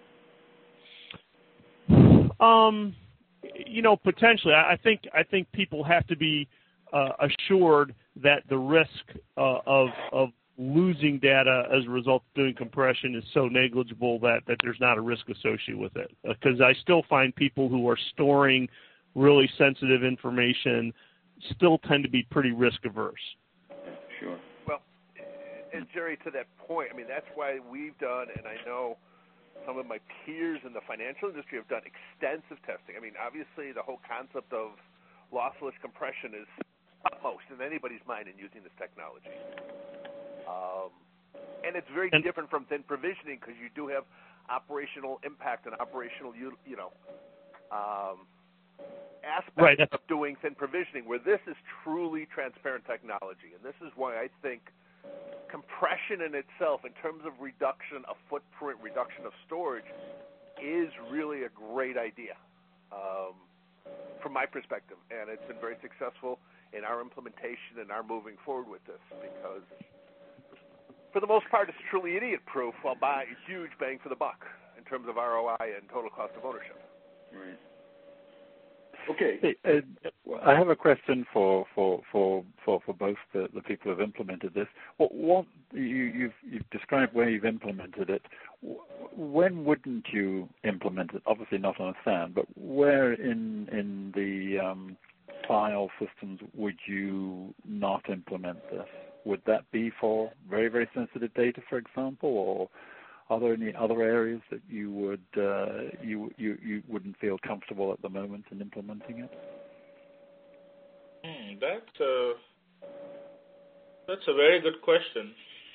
Um, you know, potentially. I think I think people have to be uh, assured that the risk uh, of of losing data as a result of doing compression is so negligible that, that there's not a risk associated with it. Because uh, I still find people who are storing really sensitive information still tend to be pretty risk averse. Sure. Well, and Jerry, to that point, I mean, that's why we've done, and I know some of my peers in the financial industry have done extensive testing. I mean, obviously, the whole concept of lossless compression is upmost in anybody's mind in using this technology. Um, and it's very and, different from thin provisioning because you do have operational impact and operational, you, you know, um, aspects right, of doing thin provisioning, where this is truly transparent technology. And this is why I think compression in itself, in terms of reduction of footprint, reduction of storage, is really a great idea um, from my perspective. And it's been very successful in our implementation and our moving forward with this because, for the most part, it's truly idiot-proof while by a huge bang for the buck in terms of R O I and total cost of ownership. Right. Okay. Hey, uh, I have a question for for for for, for both the, the people who have implemented this. What, what you, you've you've described where you've implemented it. When wouldn't you implement it? Obviously not on a SAN, but where in in the um, file systems would you not implement this? Would that be for very very sensitive data, for example, or are there any other areas that you would uh, you, you you wouldn't feel comfortable at the moment in implementing it? Hmm, that's a that's a very good question.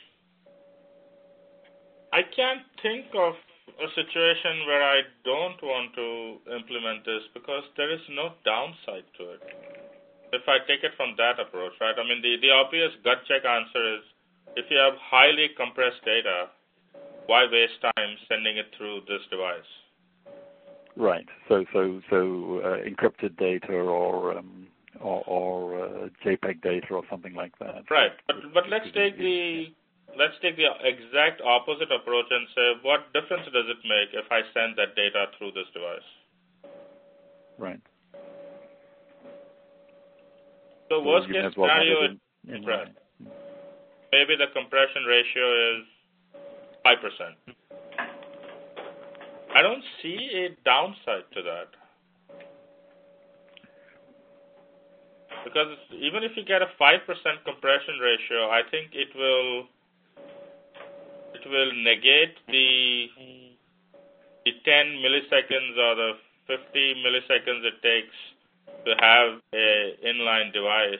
I can't think of a situation where I don't want to implement this because there is no downside to it. If I take it from that approach, right? I mean, the, the obvious gut check answer is if you have highly compressed data, why waste time sending it through this device? Right. So, so, so uh, encrypted data or um, or, or uh, JPEG data or something like that. Right. But but let's take the let's take the exact opposite approach and say, what difference does it make if I send that data through this device? Right. So So worst you may case as well have scenario it is in- in compressed. line. Maybe the compression ratio is five percent. I don't see a downside to that. Because even if you get a five percent compression ratio, I think it will it will negate the the ten milliseconds or the fifty milliseconds it takes to have a inline device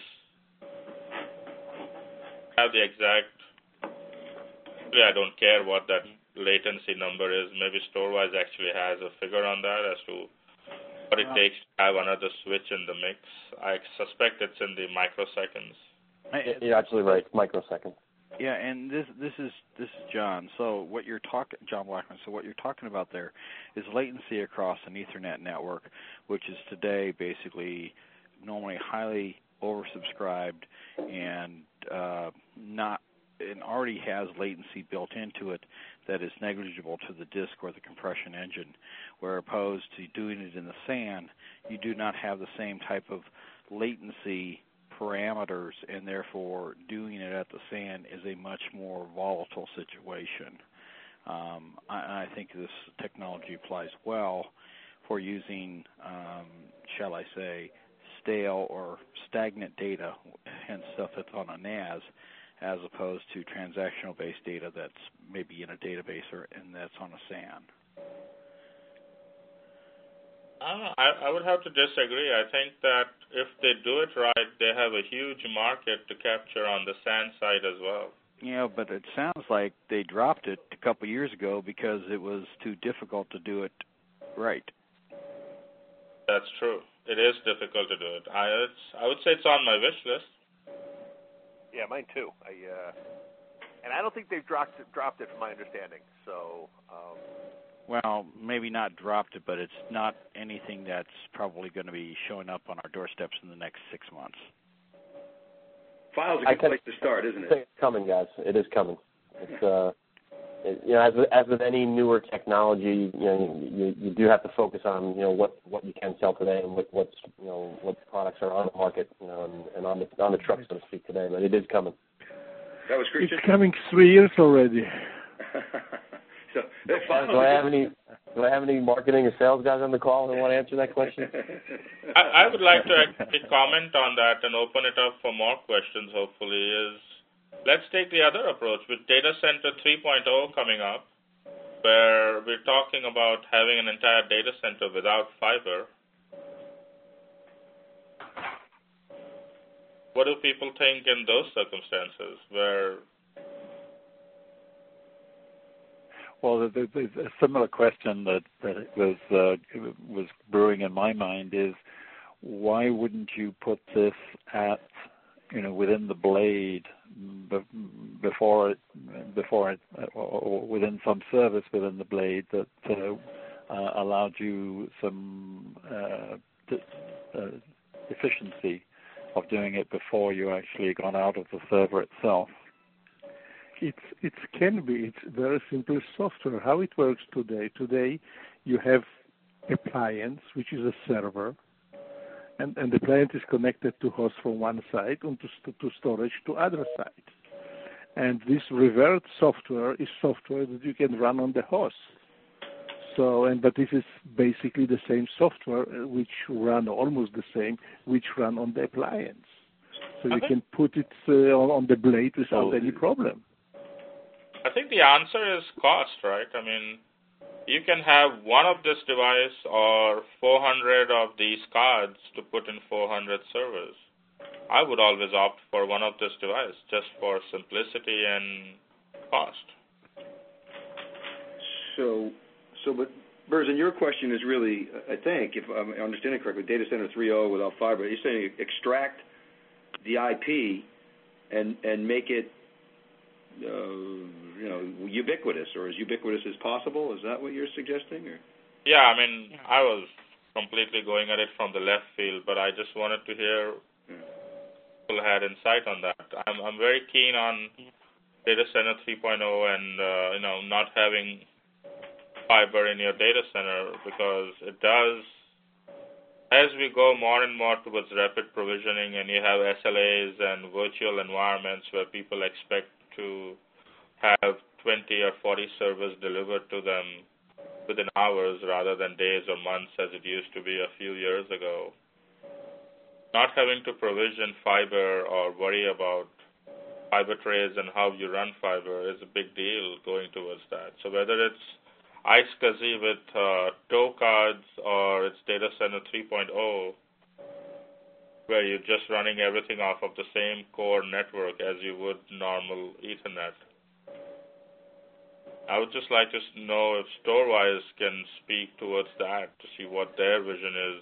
have the exact. I don't care what that latency number is. Maybe Storewise actually has a figure on that as to what it takes to have another switch in the mix. I suspect it's in the microseconds. You're absolutely right, microseconds. Yeah, and this this is this is John. So what you're talking, John Blackman. So what you're talking about there is latency across an Ethernet network, which is today basically normally highly oversubscribed and uh, not and already has latency built into it that is negligible to the disk or the compression engine, where opposed to doing it in the S A N, you do not have the same type of latency parameters, and therefore doing it at the S A N is a much more volatile situation. Um, I, I think this technology applies well for using, um, shall I say, stale or stagnant data, hence stuff that's on a N A S, as opposed to transactional-based data that's maybe in a database or and that's on a S A N. I don't know. I, I would have to disagree. I think that if they do it right, they have a huge market to capture on the S A N side as well. Yeah, but it sounds like they dropped it a couple years ago because it was too difficult to do it right. That's true. It is difficult to do it. I, it's, I would say it's on my wish list. Yeah, mine too. I uh, and I don't think they've dropped it, dropped it from my understanding. So. Um, Well, maybe not dropped it, but it's not anything that's probably going to be showing up on our doorsteps in the next six months. File's a good place to start, isn't it? It's coming, guys. It is coming. It's uh, it, you know, as with, as with any newer technology, you know, you, you do have to focus on you know what, what you can sell today and what what's you know what products are on the market, you know, and, and on the on the truck, so to speak, today. But it is coming. That was Christian. It's coming three years already. So, do I have any do I have any marketing or sales guys on the call who want to answer that question? I, I would like to actually comment on that and open it up for more questions, hopefully, is let's take the other approach with Data Center three point oh coming up, where we're talking about having an entire data center without fiber. What do people think in those circumstances where Well, there's a similar question that, that was uh, was brewing in my mind is why wouldn't you put this at you know within the blade before it before it or within some service within the blade that uh, uh, allowed you some uh, uh, efficiency of doing it before you actually got out of the server itself? It's it can be. It's very simple software. How it works today. Today, you have appliance, which is a server, and, and the appliance is connected to host from one side and to, to storage to other side. And this revert software is software that you can run on the host. So, and but this is basically the same software which run almost the same, which run on the appliance. So you can put it uh, on, on the blade without any problem. I think the answer is cost, right? I mean, you can have one of this device or four hundred of these cards to put in four hundred servers. I would always opt for one of this device just for simplicity and cost. So, so, but Berzin, your question is really, I think, if I'm understanding correctly, Data Center three point oh without fiber. You're saying extract the I P and and make it Uh, you know, ubiquitous or as ubiquitous as possible? Is that what you're suggesting? Or? Yeah, I mean, I was completely going at it from the left field, but I just wanted to hear yeah. people had insight on that. I'm, I'm very keen on data center three point oh and uh, you know not having fiber in your data center, because it does, as we go more and more towards rapid provisioning and you have S L As and virtual environments where people expect to have twenty or forty servers delivered to them within hours rather than days or months as it used to be a few years ago. Not having to provision fiber or worry about fiber trays and how you run fiber is a big deal going towards that. So whether it's iSCSI with uh, tow cards or it's data center three point oh, where you're just running everything off of the same core network as you would normal Ethernet. I would just like to know if Storwize can speak towards that to see what their vision is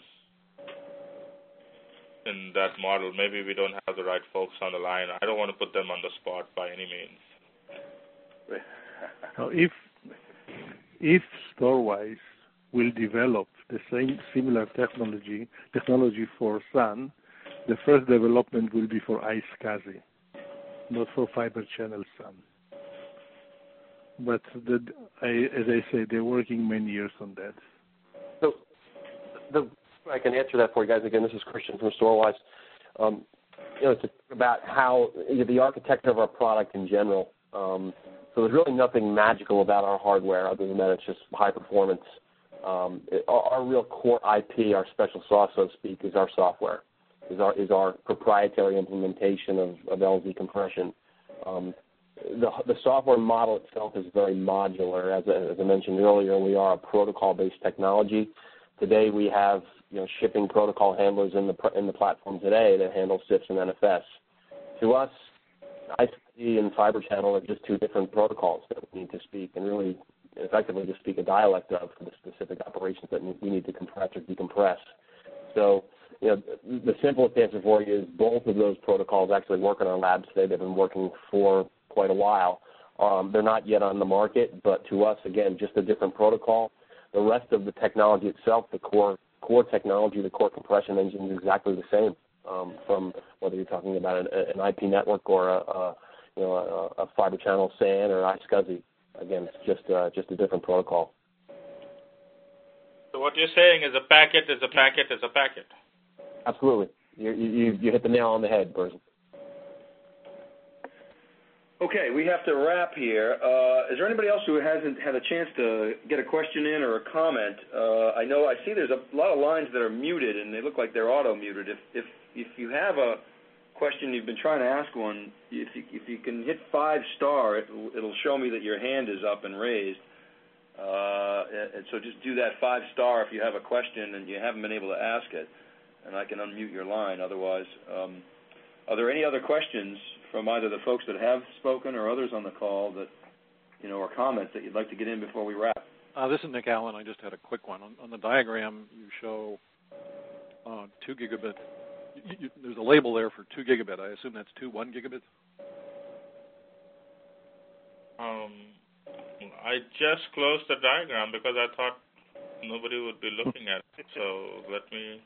in that model. Maybe we don't have the right folks on the line. I don't want to put them on the spot by any means. Now, if if Storwize will develop the same similar technology technology for S A N, the first development will be for iSCSI, not for fiber channel S A N. But the, I, as I say, they're working many years on that. So, the, I can answer that for you guys. Again, this is Christian from Storwize. Um, you know, it's about how you know, the architecture of our product in general. Um, so there's really nothing magical about our hardware other than that it's just high performance. Um, it, our, our real core I P, our special sauce, so to speak, is our software, is our is our proprietary implementation of, of L Z compression. Um, The, the software model itself is very modular. As, as I mentioned earlier, we are a protocol-based technology. Today we have you know, shipping protocol handlers in the in the platform today that handle S I Ps and N F S. To us, iSCSI and Fiber Channel are just two different protocols that we need to speak and really effectively to speak a dialect of for the specific operations that we need to compress or decompress. So, you know, the simplest answer for you is both of those protocols actually work in our labs today. They've been working for quite a while. Um, they're not yet on the market, but to us, again, just a different protocol. The rest of the technology itself, the core core technology, the core compression engine is exactly the same. Um, from whether you're talking about an, an I P network or a, a you know a, a fiber channel S A N or iSCSI, again, it's just uh, just a different protocol. So what you're saying is a packet is a packet is a packet. Absolutely, you you, you hit the nail on the head, Burson. Okay, we have to wrap here. Uh, is there anybody else who hasn't had a chance to get a question in or a comment? Uh, I know I see there's a lot of lines that are muted, and they look like they're auto-muted. If if if you have a question, you've been trying to ask one, if you, if you can hit five star, it, it'll show me that your hand is up and raised. Uh, and so just do that five star if you have a question and you haven't been able to ask it, and I can unmute your line. Otherwise, um, are there any other questions from either the folks that have spoken or others on the call that, you know, or comments that you'd like to get in before we wrap? Uh, this is Nick Allen. I just had a quick one. On, on the diagram, you show uh, two gigabit. You, you, there's a label there for two gigabit. I assume that's two one gigabits? Um, I just closed the diagram because I thought nobody would be looking at it. So let me.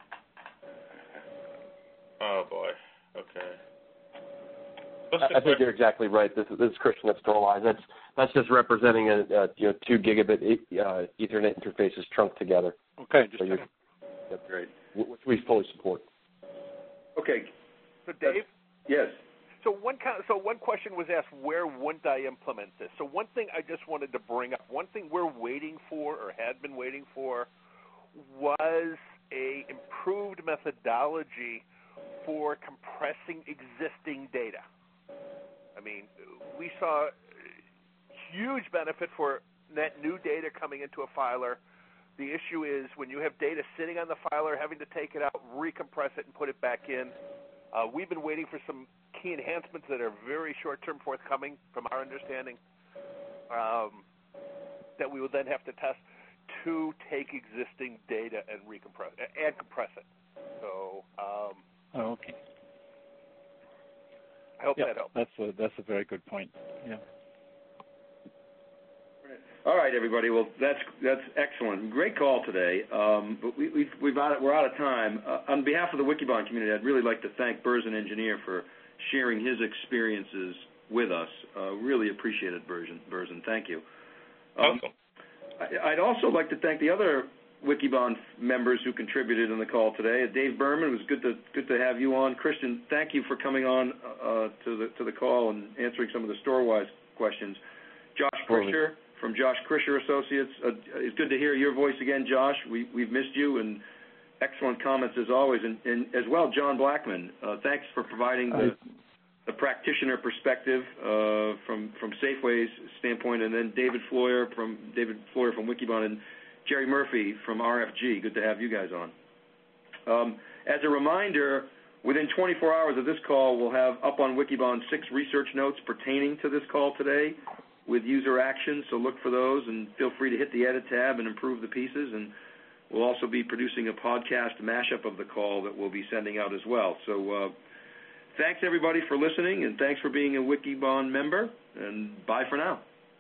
Oh, boy. Okay. I, I think you're exactly right. This is, this is Christian at Storwize. That's that's just representing a, a you know two gigabit uh, Ethernet interfaces trunked together. Okay, just so you're, that's great, which we fully support. Okay, so Dave. Yes. So one kind of, so one question was asked, where wouldn't I implement this? So one thing I just wanted to bring up, one thing we're waiting for or had been waiting for was a improved methodology for compressing existing data. I mean, we saw huge benefit for net new data coming into a filer. The issue is when you have data sitting on the filer, having to take it out, recompress it, and put it back in. Uh, we've been waiting for some key enhancements that are very short-term forthcoming, from our understanding, um, that we will then have to test to take existing data and recompress and compress it. So. Um, oh, okay. I hope yeah, that helps. That's a that's a very good point. Yeah. All right, everybody. Well, that's that's excellent. Great call today. Um, but we, we've, we've out, we're out of time. Uh, on behalf of the Wikibon community, I'd really like to thank Burson Engineer for sharing his experiences with us. Uh, really appreciate it, Berzin. Thank you. Um, Welcome. I, I'd also like to thank the other Wikibon members who contributed on the call today. Dave Berman, it was good to good to have you on. Christian, thank you for coming on uh, to the to the call and answering some of the StoreWise questions. Josh Krischer from Josh Krischer Associates. Uh, it's good to hear your voice again, Josh. We we've missed you, and excellent comments as always. And, and as well, John Blackman. Uh, thanks for providing the, the practitioner perspective uh, from from Safeway's standpoint, and then David Floyer from David Floyer from Wikibon and Jerry Murphy from R F G. Good to have you guys on. Um, as a reminder, within twenty-four hours of this call, we'll have up on Wikibon six research notes pertaining to this call today with user action, so look for those and feel free to hit the edit tab and improve the pieces. And we'll also be producing a podcast mashup of the call that we'll be sending out as well. So uh, thanks, everybody, for listening, and thanks for being a Wikibon member, and bye for now.